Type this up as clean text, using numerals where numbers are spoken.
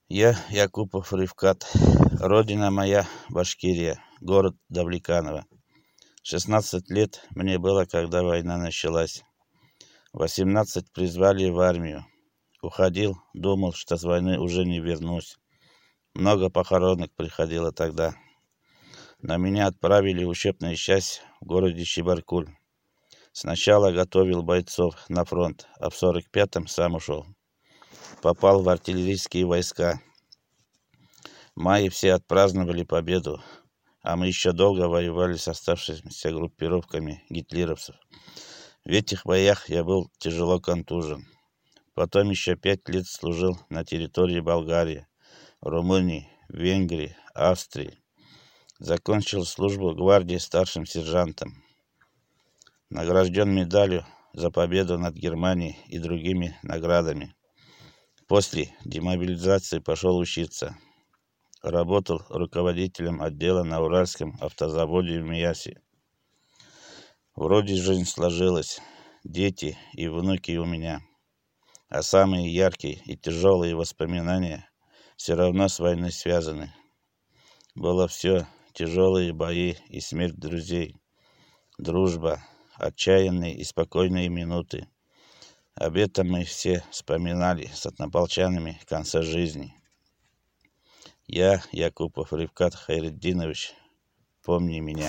Я Якупов Ривкат. Родина моя Башкирия, город Давлеканово. 16 лет мне было, когда война началась. 18 призвали в армию. Уходил, думал, что с войны уже не вернусь. Много похоронок приходило тогда. На меня отправили в учебную часть в городе Чебаркуль. Сначала готовил бойцов на фронт, а в 45-м сам ушел. Попал в артиллерийские войска. В мае все отпраздновали победу, а мы еще долго воевали с оставшимися группировками гитлеровцев. В этих боях я был тяжело контужен. Потом еще 5 лет служил на территории Болгарии, Румынии, Венгрии, Австрии. Закончил службу в гвардии старшим сержантом. Награжден медалью за победу над Германией и другими наградами. После демобилизации пошел учиться. Работал руководителем отдела на Уральском автозаводе в Миясе. Вроде жизнь сложилась, дети и внуки у меня. А самые яркие и тяжелые воспоминания все равно с войной связаны. Было все: тяжелые бои и смерть друзей, дружба, отчаянные и спокойные минуты. Об этом мы все вспоминали с однополчанами в конце жизни. Я, Якупов Ривкат Хайретдинович, помни меня.